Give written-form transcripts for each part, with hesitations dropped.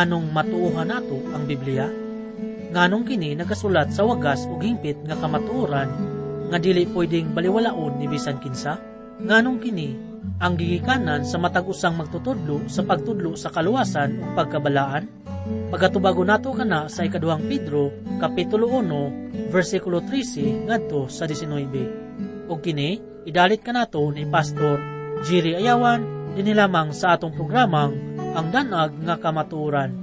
nganong matuohan nato ang Biblia? Nganong kini nagasulat sa wagas ug hingpit nga kamatuoran nga dili pwedeng baliwalaon ni bisan kinsa? Nganong kini ang gigikanan sa matag-usang magtutudlo sa pagtudlo sa kaluwasan ug pagkabalaan? Pagatubago nato kana sa ikaduhang Pedro kapitulo 1 versikulo 13 ngadto sa 19. Ug kini idalit kanato ni Pastor Jerry Ayawan dinhi lamang sa atong programang Ang Danag nga Kamatuoran.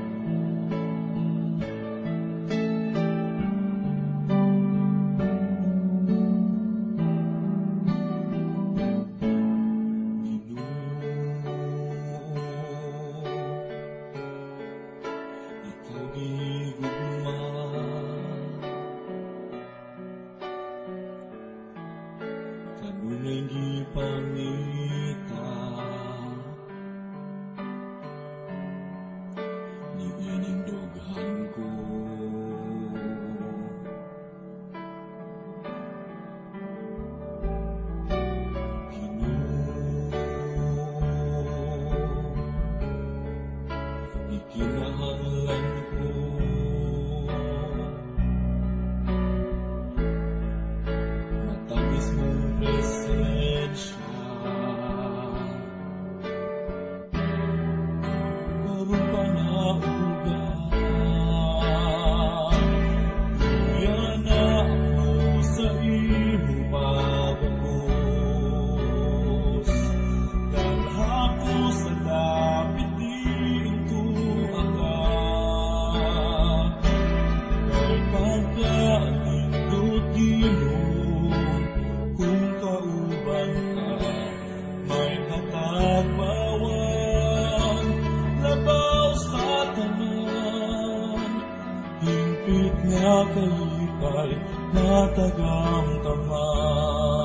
Kalipay matagang taman.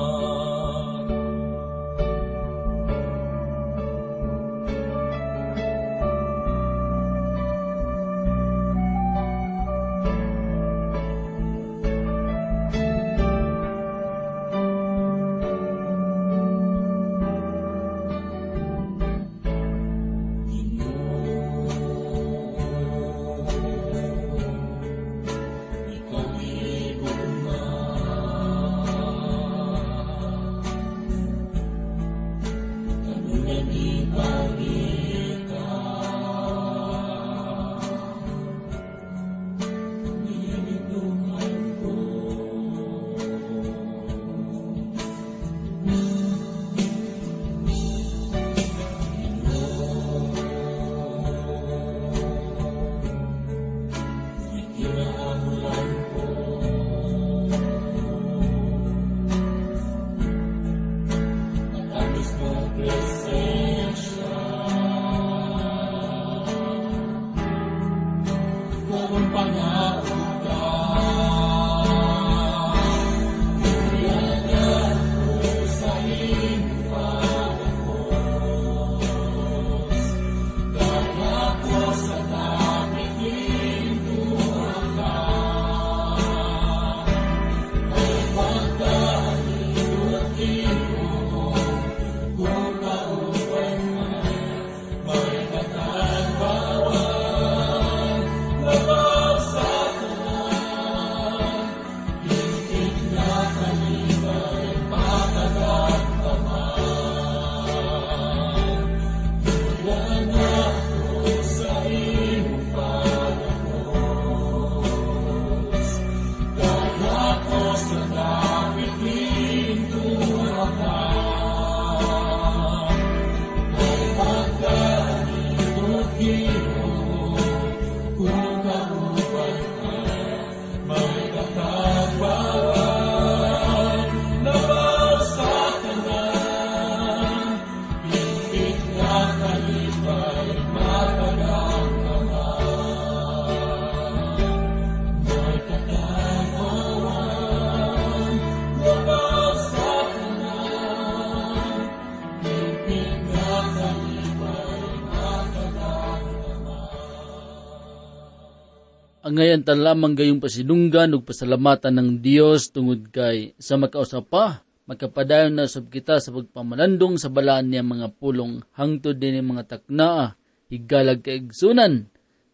Ang ngayon ta lamang gayong pasidunggan ug pasalamatan ng Dios tungod kay sa makausapa, makapadayon na sab kita sa pagpamalandong sa balaan niya mga pulong hangtod din mga taknaa, higalag kaigsunan,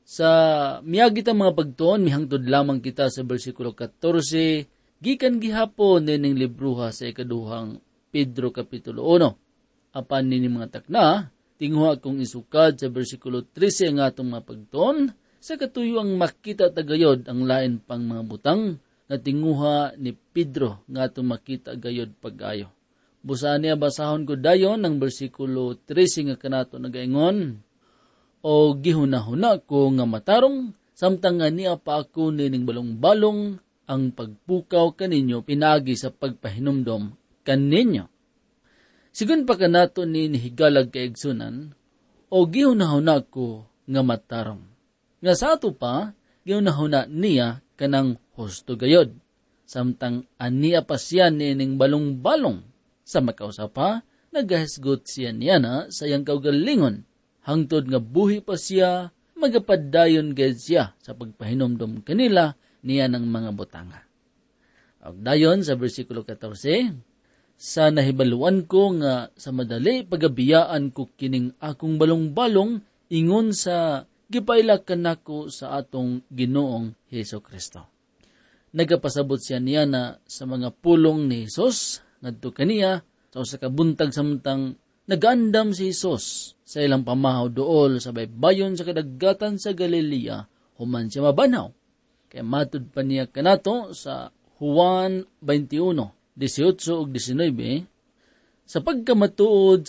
Sa miyagit ang mga pagtuon, mihangtod lamang kita sa versikulo 14, gikan gihapon nining libruha sa ikaduhang Pedro Kapitulo 1. Apan nini mga takna, tinghuha kong isukad sa versikulo 13 ang atong mga pagtuon, sa katuyo ang makita tagayod ang lain pang mga butang, na tinguha ni Pedro nga atong makita gayod pag-ayo. Busa niya basahon ko dayon ang versikulo 13 nga kanato nagaingon, o gihuna-huna ko nga matarong, samtang nga niya pa ako nining balong-balong, ang pagpukaw kaninyo pinagi sa pagpahinumdom kaninyo. Sigun pa kanato ni nihigalag kaigsunan, o gihuna-huna ko nga matarong. Nga sa ato pa, gihuna-huna niya kanang husto gayod, samtang aniya pa siya nining balong-balong, sa makausa pa, nagahisgot siya niya na sayang kaugalingon, hangtod nga buhi pa siya, magapadayon gayud siya sa pagpahinomdom kanila niya ng mga butanga. Og dayon sa versikulo 14, sa nahibaluan ko nga sa madali pagabiyaan ko kining akong balong-balong ingon sa gipailak kanako sa atong Ginoong Hesus Kristo. Nagapasabot siya niya na sa mga pulong ni Hesus ngadto kaniya sa kabuntag samtang nagandam si Hesus sa ilang pamahaw dool sa baybayon sa kadagatan sa Galilea, human siya mabanaw. Kaya matud pa niya kanato sa Juan 21:18 ug 19, sa pagkamatuod,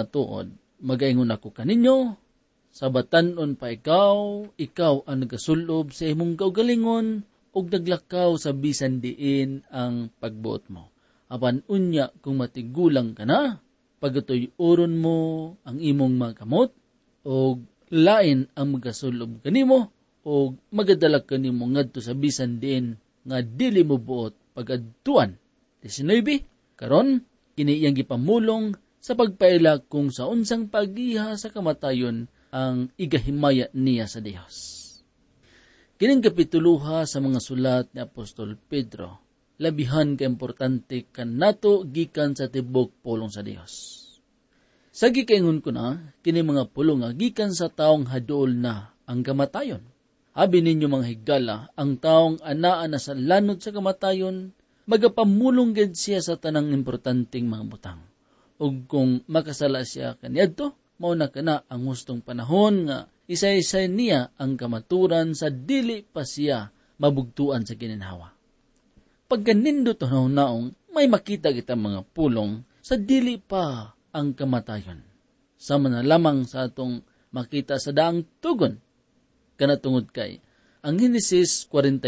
magaingon ako kaninyo, sa batan-on pa ikaw ang nagasulob sa imong kaugalingon, ug naglakaw sa bisan diin ang pagbuot mo. Apan unya kung matigulang ka na, pagatuy-uron mo ang imong mga kamot, o lain ang magasulob kanimo, o magadalag kanimo ngadto sa bisan diin nga dili mo buot pagadtuan. 19, karon kini iyang gipamulong sa pagpaila kung sa unsang pagiha sa kamatayon ang igahimaya niya sa Dios. Kining kapituluha sa mga sulat ni Apostol Pedro, labihan ka importante kanato gikan sa tibok pulong sa Dios. Sa gikaingon ko na, kini mga pulong gikan sa taong hadol na ang kamatayon. Abi ninyo mga higala, ang taong anaan na sa lanod sa kamatayon, magapamulong gid siya sa tanang importanteng mga butang. Ug kung makasala siya kaniadto, mauna kana ang hustong panahon nga isa-isay niya ang kamaturan sa dili pa siya mabugtuan sa gininhawa. Pagkanindot naong may makita kita mga pulong sa dili pa ang kamatayon. Sama na lamang sa atong makita sa daang tugon. Kanatungod kay, ang Henesis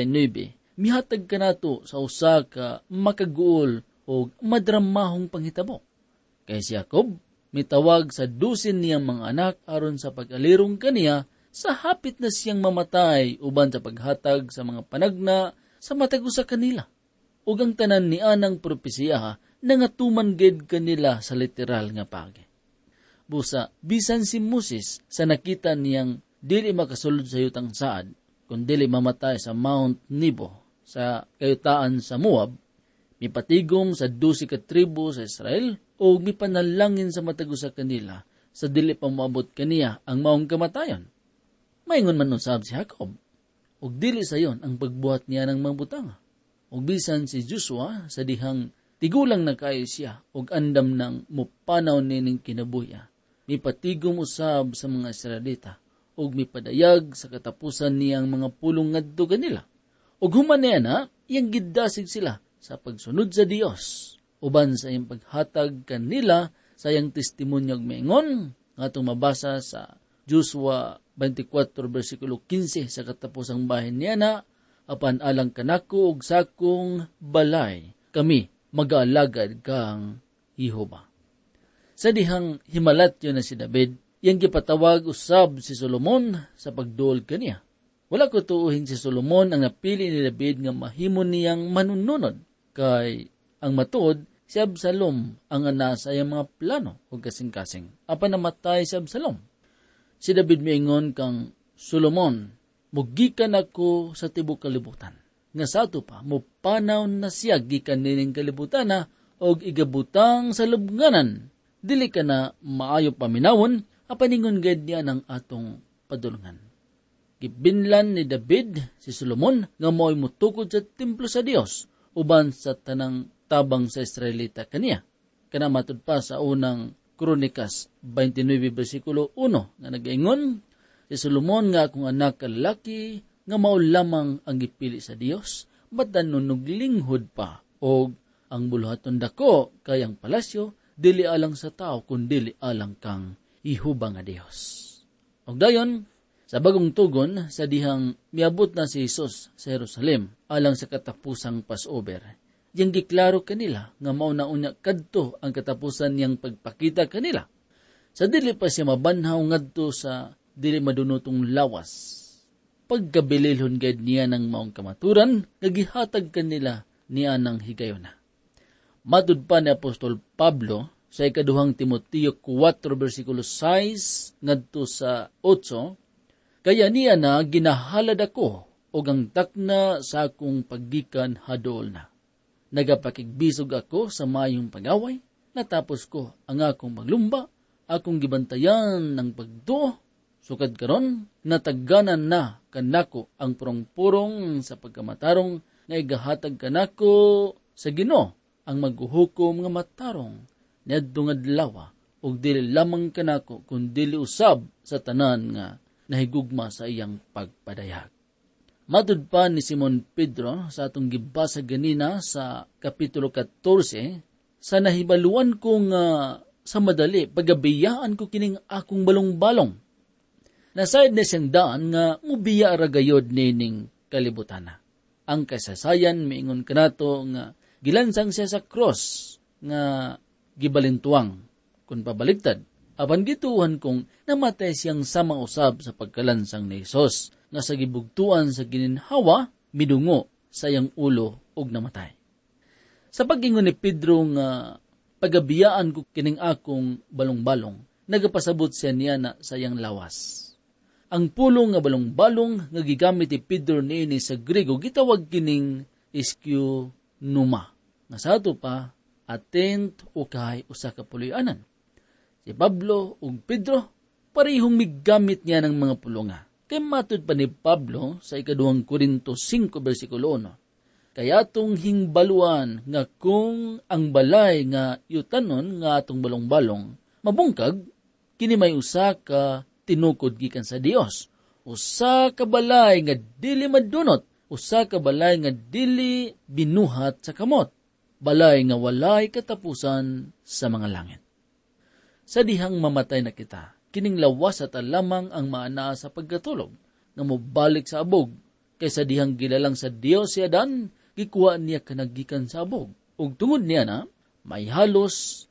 49, mihatag kanato sa usa ka makaguol o madramahong panghitabo. Kay si Jacob, mitawag sa 12 niyang mga anak aron sa pag-alirong kaniya sa hapit na siyang mamatay uban sa paghatag sa mga panagna sa matag usa kanila. Ug ang tanan ni anang propesiya nangatuman gid kanila sa literal nga pagi. Busa, bisan si Moses sa nakita niyang dili makasulod sa yutang saad, kung dili mamatay sa Mount Nebo sa kayutaan sa Moab, mipatigom sa 12 ka tribo sa Israel o mipanalangin sa matag usa kanila sa dili pa moabot kaniya ang maong kamatayon. Maingon man usab si Jacob, ug dili sayon ang pagbuhat niya ng mga butanga. Ug bisan si Joshua sa dihang tigulang na kayo siya ug andam ng mupanaw nining kinabuya, mipatigom usab sa mga Israelita ug mipadayag sa katapusan niyang mga pulong ngadto kanila. Ug human niya na, iyang gidasig sila sa pagsunod sa Dios, uban sa iyang paghatag kanila sa iyang testimonyo maingon, nga itong mabasa sa Joshua 24 versikulo 15 sa katapusang bahin niya na, apan alang kanako ug sakong balay, kami mag-aalagad kang Jehova. Sa dihang himalat yun na si David, yang gipatawag usab si Solomon sa pagduol kaniya. Wala ko tuuhin si Solomon ang napili ni David nga mahimo niyang manununod, kay ang matuod si Absalom ang ana sa iyang mga plano o kasing-kasing. Apan namatay si Absalom. Si David miingon kang Solomon, mugikan ako sa tibok kalibutan. Nga sa ato pa, mupanaw na siya gikan nining kalibutan na og igabutang sa lubnganan. Dili ka na maayo paminawon, apaningon gayud niya ng atong padulungan. Gibinlan ni David si Solomon nga mao'y mutukod sa templo sa Dios uban sa tanang tabang sa Israelita kaniya. Kana matud pa sa unang Kronikas 29 versikulo 1 nga nagaingon, si Solomon nga akong anak kalaki nga mao lamang ang gipili sa Dios, batan nunuglinghod pa og ang buluhaton dako kayang palasyo dili alang sa tao kundi alang kang ihubang nga Dios. Og dayon sa bagong tugon sa dihang miabot na si Jesus sa Jerusalem alang sa katapusang Passover, yang giklaro kanila nga mao na unya kadto ang katapusan niyang pagpakita kanila. Sa dili pa siya mabanhaw ngadto sa dili madunotong lawas, pagkabililhon gayud niya ng maong kamaturan, nagihatag kanila niya ng higayuna. Matud pa ni Apostol Pablo sa ikaduhang Timoteo 4 versikulo 6 ngadto sa 8, kaya niya na ginahalad ako og ang takna sa akong paggikan hadol na. Nagapakigbisog ako sa mayong pag-away, natapos ko ang akong paglumba, akong gibantayan ng pagduo, sukad karon natagganan na kanako ang purong-purong sa pagkamatarong nga igahatag kanako sa Ginoo ang maghuhukom nga matarong niadto nga adlaw ug dili lamang kanako kundi usab sa tanan nga nahigugma sa iyang pagpadayag. Matud pa ni Simon Pedro sa atong gibasa ganina sa kapitulo 14, sa nahibaluan ko nga sa madali pagabiyaan ko kining akong balong-balong. Nasayad na siyang daan nga mubiya ragayod nining kalibutana. Ang kasasayan miingon kanato nga gilansang siya sa cross nga gibalintuang kun pabaligtad. Apan gituhan kong namatay siyang sama usab sa pagkalansang ni Jesus, nga sa gibugtuan sa gininhawa, midungo sa iyang ulo og namatay. Sa pag-ingon ni Pedro nga pagabiyaan ko kining akong balong-balong, nagapasabot siya niya na sa iyang lawas. Ang pulong nga balong-balong nga gigamit ni Pedro niini sa Grego gitawag kining iskionuma, nga sa ato pa atent o kay usa ka puloy-anan. Si Pablo ug Pedro, parehong migamit niya ng mga pulonga. Kay matud pa ni Pablo sa ikaduhang Korinto 5 versikulo 1. Kaya atong hingbaluan nga kung ang balay nga yutanon nga atong balong-balong, mabungkag, kini may usa ka tinukod gikan sa Dios. Usa ka balay nga dili madunot, usa ka balay nga dili binuhat sa kamot. Balay nga walay katapusan sa mga langit. Sa dihang mamatay na kita, kining lawas at lamang ang maana sa pagkatulog, nga mobalik sa abog, kaysa dihang gilalang sa Dios si Adan, gikuha niya kanagikan sa abog. Ug tungod niya na, may halos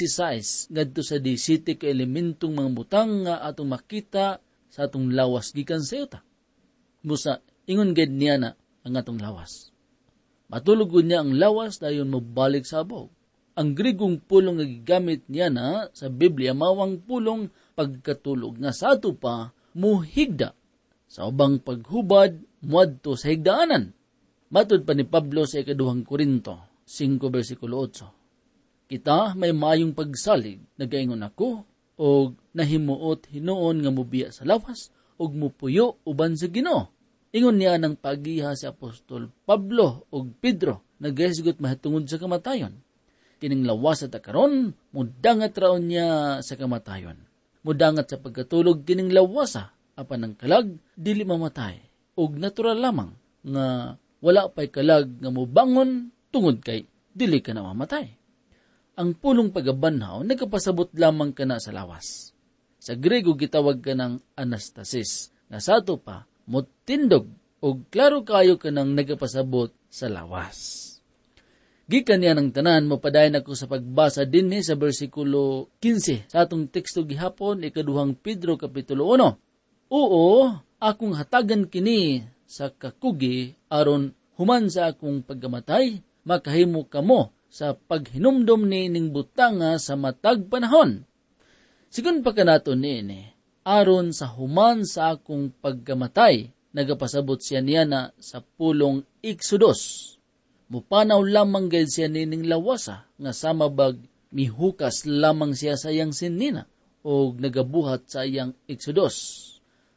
16 ngadto sa 17 ka elementong mga butang nga atong makita sa atong lawas gikan sa yuta. Musa, ingon gid niya na ang atong lawas. Matulog niya ang lawas dayon mobalik sa abog. Ang Grigong pulong nga gigamit niya na sa Biblia mawang pulong pagkatulog nga sa ato pa muhigda sa ubang paghubad muadto sa higdaanan. Matud pa ni Pablo sa ikaduhang Korinto 5 versikulo 8. Kita may mayong pagsalig nagaingon ako og nahimuot hinuon nga mubiya sa lawas og mupuyo uban sa Ginoo. Ingon niya ng pagiha si Apostol Pablo og Pedro nagahisgot mahatungod sa kamatayon. Kining lawas at karon mudangat raon niya sa kamatayon. Mudangat sa pagkatulog kining lawasa apan ang kalag dili mamatay og natural lamang nga wala pay kalag nga mobangon tungod kay dili ka na mamatay. Ang pulong pagabanhaw nagapasabot lamang ka na sa lawas. Sa Grego gitawag ka ng anastasis nga sa ato pa mutindog og klaro kayo ka nang nagapasabot sa lawas. Gikan niya ng tanan, mapadayon ako sa pagbasa dinhi sa versikulo 15 sa atong teksto gihapon, ikaduhang Pedro kapitulo 1. Oo, akong hatagan kini sa kakugi aron human sa akong pagkamatay, makahimo kamo sa paghinumdom ni ning butanga sa matag panahon. Sigun pa kanato niini, aron sa human sa akong pagkamatay, nagapasabot siya niya na sa pulong Exodus. Mupanaw lamang gayud siya nining lawasa nga sama bag mihukas lamang siya sa iyang sinina o nagabuhat sa iyang Exodus.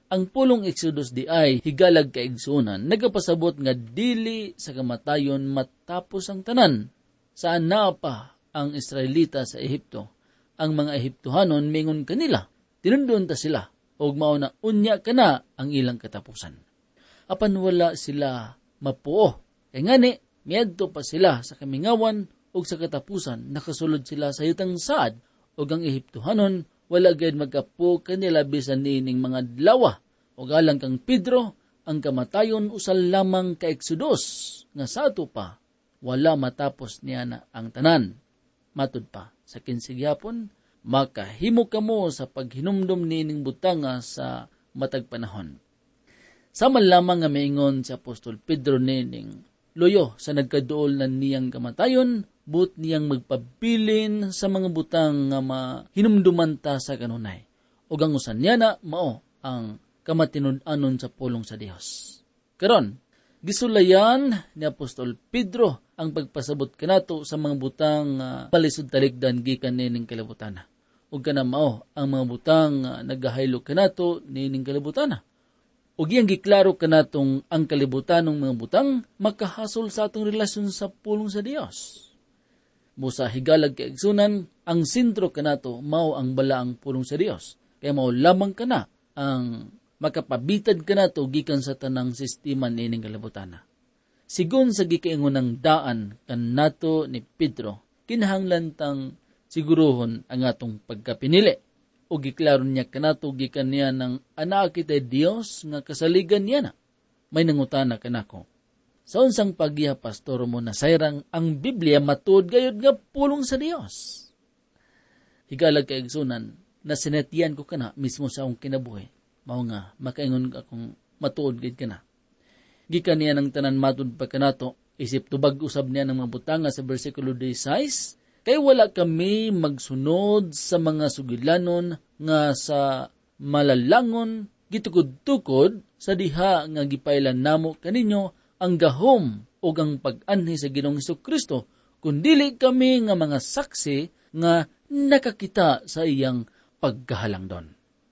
ang pulong Exodus di ay higalag kaigsunan, nagapasabot nga dili sa kamatayon matapos ang tanan. Saan na pa ang Israelita sa Ehipto? Ang mga Ehiptohanon mingon kanila, tinundon ta sila, og mao na unya kana ang ilang katapusan. Apan wala sila mapuo. Kay ngani, miadto pa sila sa kamingawan ug sa katapusan nakasulod sila sa yutang saad, ug ang Ehiptohanon wala gayud magkapo kanila bisan niining mga dlawa. Ug alang kang Pedro, ang kamatayon usal lamang ka Exodus, nga sato pa wala matapos niya na ang tanan. Matud pa sa 15 gyapon, makahimo kamo sa paghinumdom niining butanga sa matag panahon. Sama lamang nga maingon si Apostol Pedro nining loyo sa nagkaduol na niyang kamatayon, but niyang magpabilin sa mga butang nga mahinumduman ta sa kanunay. O ang usan niya na mao ang kamatinud-anon sa pulong sa Dios. Karon, gisulayan ni Apostol Pedro ang pagpasabot kanato sa mga butang palisod talikdan gikan nining kalibutana. O kana mao ang mga butang nagahaylo kanato nining kalibutana. O giyang giklaro kanatong ang kalibutanong mga butang makahasol sa atong relasyon sa pulong sa Dios. Busa higalag kaigsunan, ang sentro kanato mao ang balaang pulong sa Dios. Kaya mao lamang kana ang makapabitad kanato gikan sa tanang sistema nining kalibutana. Sigon sa gikaingon ng daan kanato ni Pedro, kinahanglan tang siguruhon ang atong pagkapinili. O giklaro niya kanato gikan niya ng anak kita Dios nga kasaligan niya na. May nangutana kanako. Sa unsang paggiya pastor mo na sayrang ang Biblia matuod gayud nga pulong sa Dios. Higalag kaigsunan na sinatian ko kana mismo sa akong kinabuhi. Mao nga makaingon akong matuod gayud kana. Gikan niya ng tanan matud pa kanato, isip tubag usab niya ng mga butanga sa bersikulo 16, kay wala kami magsunod sa mga sugilanon nga sa malalangon gitukod-tukod sa diha nga gipailan namo kaninyo ang gahom o ang pag-anhi sa Ginoong Hesukristo, kundili kami nga mga saksi nga nakakita sa iyang pagkahalangdon.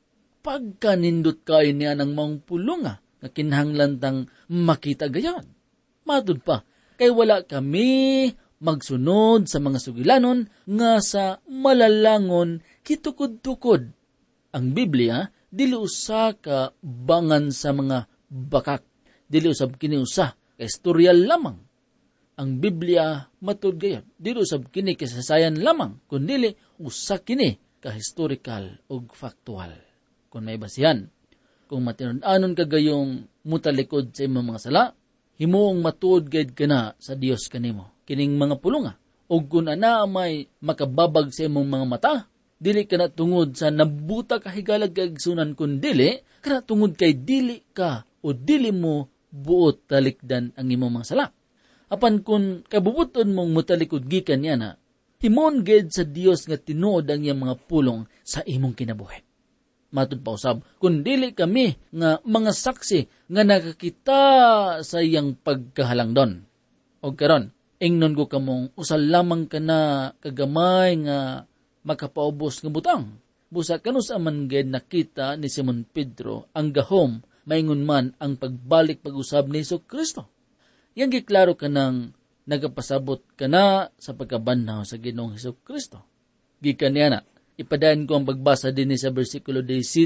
Pagkanindot kayo niya ng mga pulunga, nga kinahanglan makita gayon. Matud pa, kay wala kami magsunod sa mga sugilanon nga sa malalangon kitukod-tukod. Ang Biblia, dili usa ka bangan sa mga bakak. Dili usab kini usa ka istoryal lamang. Ang Biblia matud gayon, dili usab kini kasasayan lamang, kundi usa kini ka historical ug factual. Kung may basihan, kung matinud-anon ka gayong mutalikod sa imong mga sala, himuong matuod gayud kana sa Dios kanimo. Kining mga pulunga, ug kun ana may makababag sa imong mga mata, dili kana tungod sa nabuta ka higalag kaigsunan, kun dili kana tungod kay dili ka o dili mo buot talikdan ang imong mga sala. Apan kun kabubuton mong mutalikod gikan niya na, himon gayud sa Dios nga tinuod ang iyang mga pulong sa imong kinabuhi. Matud pa usab, kun dili kami nga mga saksi nga nakakita sa iyang pagkahalangdon. O karon, ingnon ko kamong usal lamang kana kagamay nga makapaubos nga butang. Busa kanus aman gayud nakita ni Simon Pedro ang gahom maingon man ang pagbalik pag-usab ni Hesukristo. Yang giklaro ka nang nagapasabot ka na sa pagkabanhaw sa Ginoong Hesukristo. Gikan niya na, ipadayon ko ang pagbasa din sa versikulo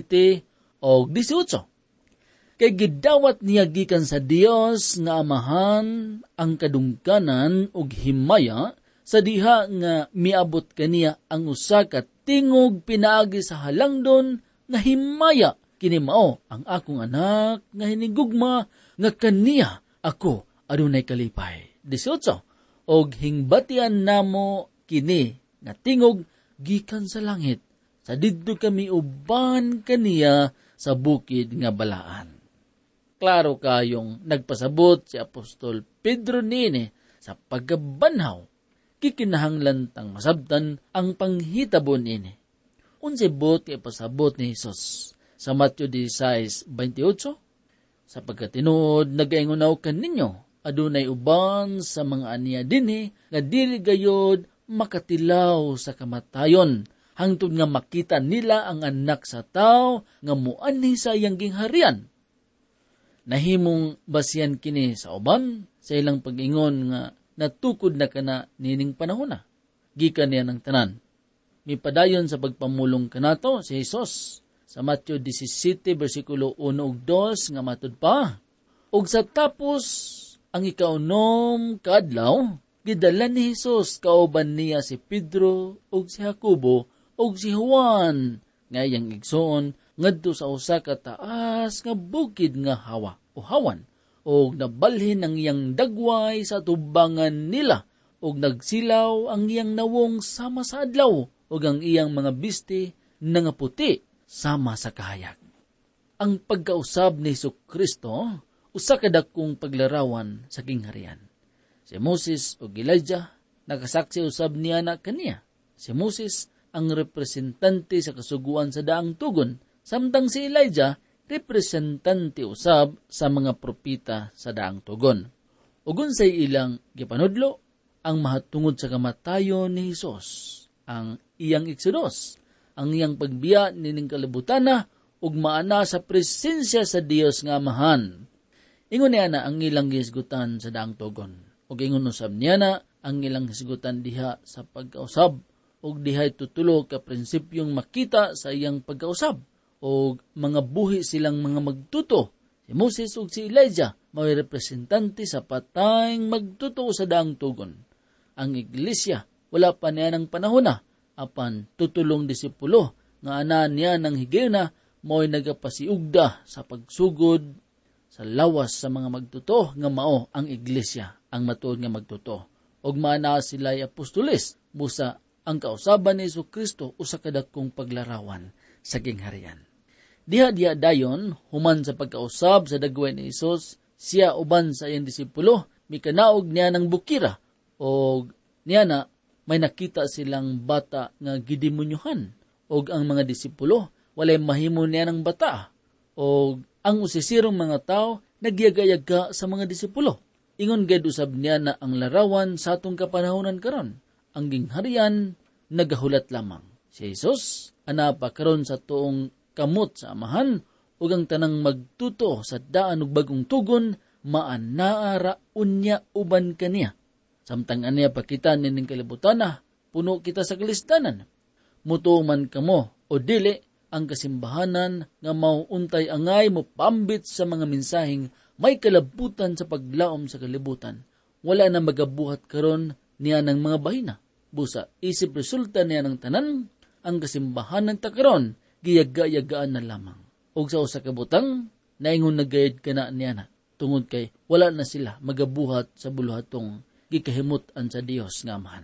17 o 18. Kay gidawat niya gikan sa Dios nga Amahan ang kadungkanan ug himaya sa diha nga miabot kaniya ang usa ka tingog pinaagi sa halangdon nga himaya. Kini mao ang akong anak nga hinigugma nga kaniya ako adunay kalipay. 18. Og hingbatian namo kini nga tingog gikan sa langit. Sa didto kami uban kaniya sa bukid nga balaan. Klaro kayong nagpasabot si Apostol Pedro nini sa pagkabanhaw. Kikinahanglan tang masabtan ang panghitabon ini. Unsay bot kay pasabot ni Hesus sa Matthew 16:28, sa pagkatinuod nagaingunaw kaninyo, adunay uban sa mga aniya dinhi nga dili gayod makatilaw sa kamatayon, hangtod nga makita nila ang anak sa tao nga muanhi sa iyang gingharian. Nahimong basihan kini sa uban sa ilang pag-ingon nga natukod na kana nining panahon na. Gikan niya ng tanan. Mipadayon sa pagpamulong kanato si Jesus sa Matthew 17 versikulo 1 ug 2 nga matud pa. Ug sa tapos ang ikaunom kaadlaw, gidala ni Jesus kauban niya si Pedro ug si Jacobo ug si Juan nga iyang igsoon ngadto sa usa ka taas nga bukid nga hawan ug nabalhin ang iyang dagway sa tubangan nila ug nagsilaw ang iyang nawong sama sa adlaw ug ang iyang mga biste nga puti sama sa kahayag. Ang pagkausab ni Jesucristo usa ka dakong paglarawan sa gingharian. Si Moses ug Elijah nakasaksi usab niya na kaniya. Si Moses ang representante sa kasuguan sa daang tugon, samtang si Elijah representante usab sa mga propita sa daang tugon. Ug unsay ilang gipanudlo ang mahatungod sa kamatayon ni Hesus, ang iyang eksodos, ang iyang pagbiya nining kalibutana ug maana sa presensya sa Dios nga Amahan. Ingon niya na ang ilang hisgutan sa daang tugon. Ug ingon usab niya na ang ilang hisgutan diha sa pagkausab ug dihay tutulo ka prinsipyong makita sa iyang pagkausab ug mga buhi silang mga magtuto. Si Moses ug si Elijah mao'y representante sa patayng magtuto sa daang tugon. Ang iglesia wala pa niya ng panahon na apan tutulong disipulo nga ana niya ng higayuna mao'y nagapasiugda sa pagsugod sa lawas sa mga magtuto nga mao ang iglesia ang matuod nga magtuto. Og maana sila'y apostoles busa ang kausaban ni Jesucristo usa ka dakong paglarawan sa gingharian. Diha dayon human sa pagkausab sa dagway ni Hesus, siya uban sa iyang disipulo mikanaog niya ng bukira og niya na may nakita silang bata nga gidemonyohan og ang mga disipulo walay mahimo niya ng bata og ang usisirong mga tao nagyaga-yaga sa mga disipulo. Ingon gayud usab niya na ang larawan sa atong kapanahonan karon, ang gingharian nagahulat lamang. Si Jesus ana pa karon sa tuong kamot sa Amahan ug ang tanang magtuto sa daan ug bagong tugon maanaara unya uban kaniya. Samtang aniya pakita nining kalibutan na puno kita sa kalistanan. Mutuo man kamo o dili, ang kasimbahanan nga mauuntay angay mo pambit sa mga mensaheng may kalabutan sa paglaom sa kalibutan. Wala na magabuhat karon niya ng mga bahina. Busa, isip resulta niya ng tanan, ang kasimbahanan ta karon giyaga-yagaan na lamang. Og sa usa ka butang, naingon nagayad ka na niya na, tungod kay wala na sila magabuhat sa buluhatong gikahimutan sa Dios nga Amahan.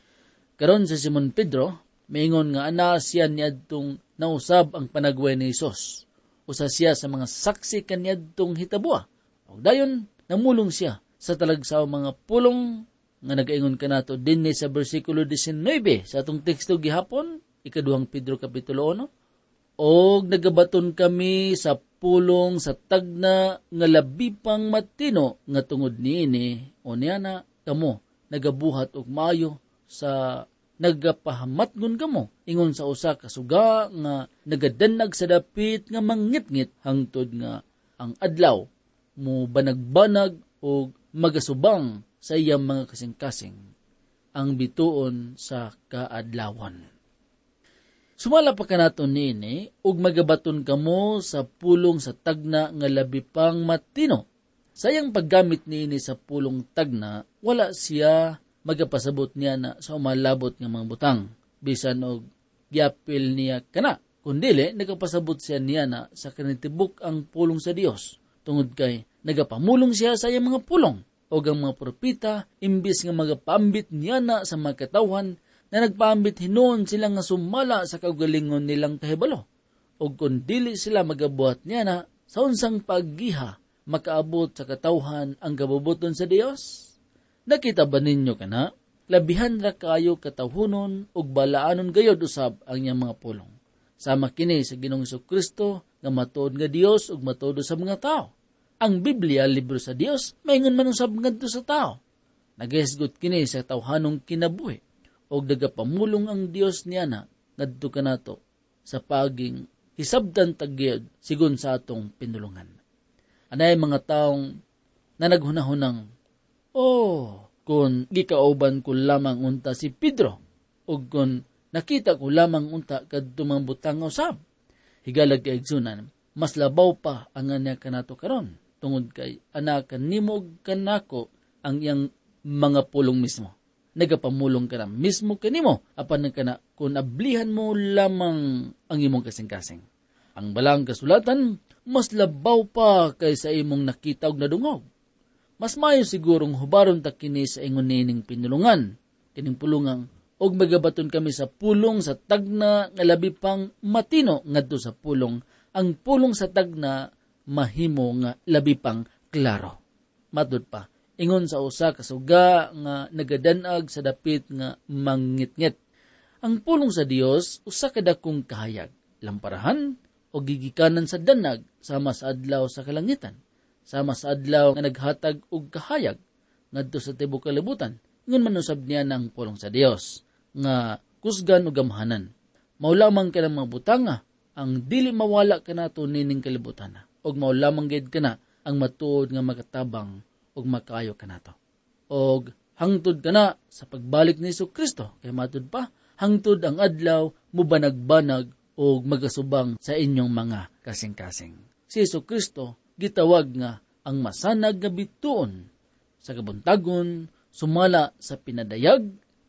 Karon sa Simon Pedro, maingon nga ana siya niadtong nausab ang panagway ni Hesus. Usa siya sa mga saksi kaniadtong hitabua. O dayon, namulong siya sa talagsaw mga pulong nga nagaingon kanato dinhi sa bersikulo 19 sa atong teksto gihapon, ikaduhang Pedro kapitulo 1. Og nagabaton kami sa pulong sa tagna nga labi pang matino nga tungod niini o niya na kamo nagabuhat og maayo sa nagapahamatgon kamo ingon sa usa ka suga nga nagadanag sa dapit nga mangitngit hangtod nga ang adlaw mo banag-banag o magasubang sa iyang mga kasing-kasing ang bituon sa kaadlawan. Sumala pa kanaton niini ug magabaton kamo sa pulong sa tagna nga labi pang matino. Sayang paggamit niini sa pulong tagna, wala siya magapasabot niya na sa umalabot nga mga butang. Bisan og giapil niya kana, kundili nagapasabot siya niya na sa kanitibuk ang pulong sa Dios. Tungod kay nagapamulong siya sa iyang mga pulong. O ang mga propita, imbis nga magapambit niya na sa mga katawhan, na nagpambit hinuon sila nga sumala sa kaugalingon nilang kahibalo. O kundili sila magabuhat niya na sa unsang paggiha, makaabot sa katawhan ang kabubuton sa Dios. Nakita ba ninyo kana? Labihan ra kayo katawhunon ug balaanon gayod usab ang iyang mga pulong. Sama kini sa Ginoong Jesucristo nga matuod nga Dios ug matuod sa mga tao. Ang Biblia, libro sa Dios, maingon man usab ngadto sa tao. Nagahisgot kini sa tawhanong kinabuhi ug nagapamulong ang Dios niya na ngadto kanato sa paging hisabdan tagyod sigon sa atong pinulungan. Anay mga taong na naghunahunang, kung gikauban ko lamang unta si Pedro, o kung nakita ko lamang unta kadto mga butang nga usab, higalag kay igsunan, mas labaw pa ang anya kanato karon, tungod kay anakan nimog kanako ang iyang mga pulong mismo. Nagapamulong ka na mismo kanimo, apan kana kung ablihan mo lamang ang imong kasing-kasing. Ang balang kasulatan, mas labaw pa kaysa imong nakita og nadungog. Mas mayo sigurong hubaron ta kini sa ingon nining pinulungan, kining pulungang, og magabaton kami sa pulong sa tagna nga labi pang matino ngadto sa pulong, ang pulong sa tagna mahimo nga labi pang klaro. Matud pa, ingon sa usa ka suga nga nagadanag sa dapit nga mangngit-ngit. Ang pulong sa Dios usa ka dakong kahayag, lamparahan o gigikanan sa danag sama sa adlaw sa kalangitan, sama sa adlaw nga naghatag og kahayag ngadto sa tibuok kalibutan. Ingon man usab niya ng pulong sa Dios nga kusgan ug gamhanan. Mao lamang ka ng mga butanga ang dili mawala kanato nining kalibutan, og mao lamang gid kana ang matuod nga makatabang og makayo kanato. Og hangtod kana sa pagbalik ni Jesucristo, kay matud pa hangtod ang adlaw mubanag-banag og magasubang sa inyong mga kasing-kasing. Si Jesucristo gitawag nga ang masanag nga bituon. Sa kabuntagon sumala sa pinadayag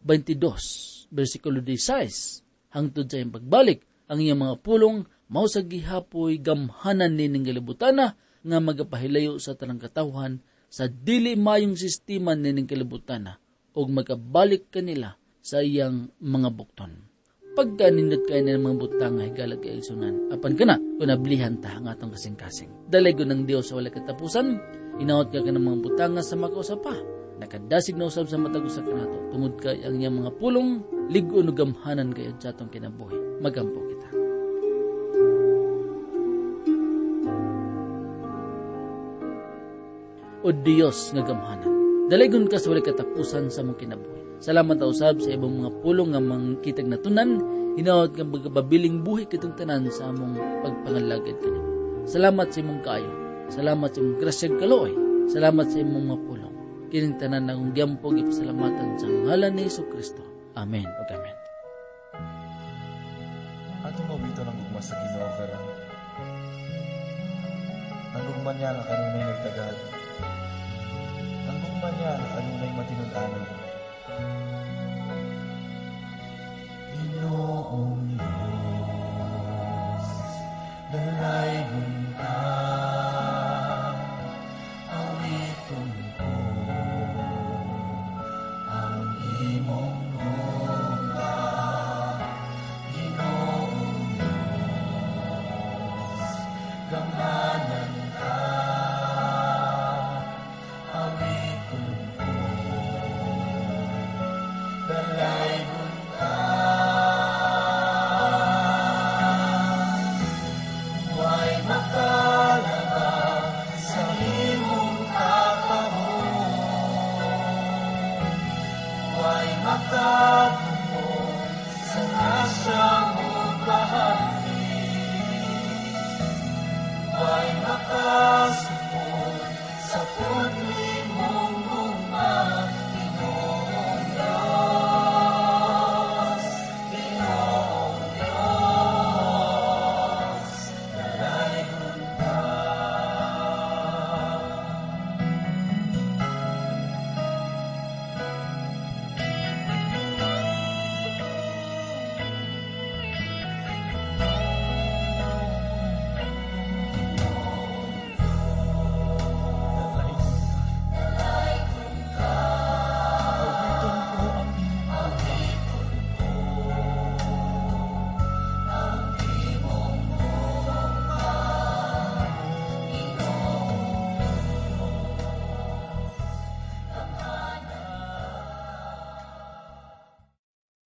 22 bersikulo 16 hangtod sa iyang pagbalik, ang iyang mga pulong mao sa gihapoy gamhanan nining kalibutana nga magapahilayo sa tanang katawhan sa dili mayong sistema nining kalibutana og magabalik kanila sa iyang mga bukton. Pagka nindot kayo ng mga butang nga higalag kay ilsunan, apan kana kung nablihan ta ang atong kasing-kasing. Dalaygo ng Dios sa wala katapusan, inaot ka ng mga butang nga sa makausa pa. Nakadasig na usab sa matag usa kanato, tungod kay ang iyang mga pulong, ligon ug gamhanan kayo sa atong kinabuhi. Magampo kita. O Dios nga gamhanan, dalaygon ka sa wala katapusan sa mong kinabuhi. Salamat ta usab sa ibang mga pulong nga mangkitag natunan, hinaot nga magababiling buhi kitong tanan sa among pagpangalagad kanimo. Salamat sa imong kaayo. Salamat sa imong grasya kaloy. Salamat sa imong mga pulong. Kining tanan na akong giampo gipasalamatan sa ngalan ni Jesucristo. Amen ug amen. Atong mabito ng gugma sa Ginoo karon. Ang gugma niya nga kanunay nagtagad. Ang gugma niya nga kanunay matinud-anon. Ginoong Diyos, dalaygon ka, awiton ko ang imong gugma. Ginoong Diyos, gamhanan ka, awiton ko, dalaygon ka. Huwag makalabang sa imong kakahon, huwag makatungkol sa grasya mong bahagi, huwag makasukol